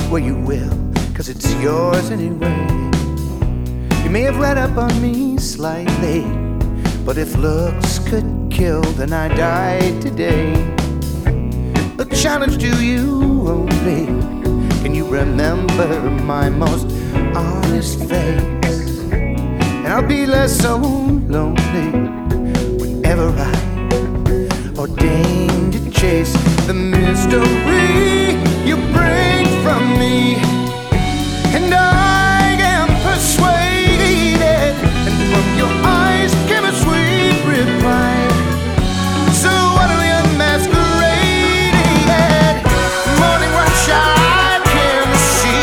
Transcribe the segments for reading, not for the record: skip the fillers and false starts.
where you will, 'cause it's yours anyway. You may have read up on me slightly, but if looks could kill, then I died today. A challenge to you only. Can you remember my most honest face? And I'll be less so lonely whenever I ordain to chase the mystery you bring from me. And I am persuaded, and from your eyes came a sweet reply. So utterly unmasqueraded, morning rush I can see.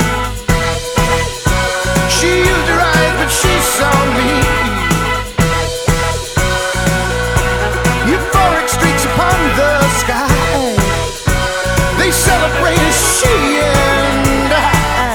She used her eyes, but she saw me. Euphoric streaks upon the sky, they celebrate as she and I.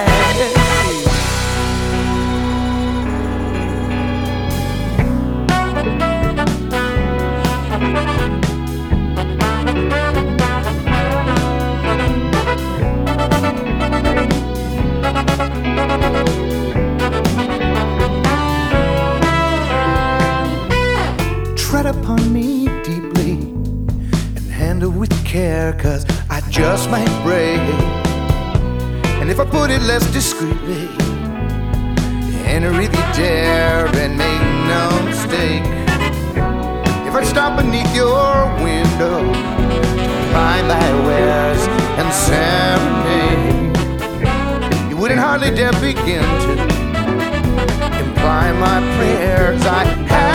Tread upon me deeply and handle with care, 'cause I just might break. And if I put it less discreetly, enter if you dare and make no mistake. If I stop beneath your window to buy my wares and serenade, you wouldn't hardly dare begin to imply my prayers. I have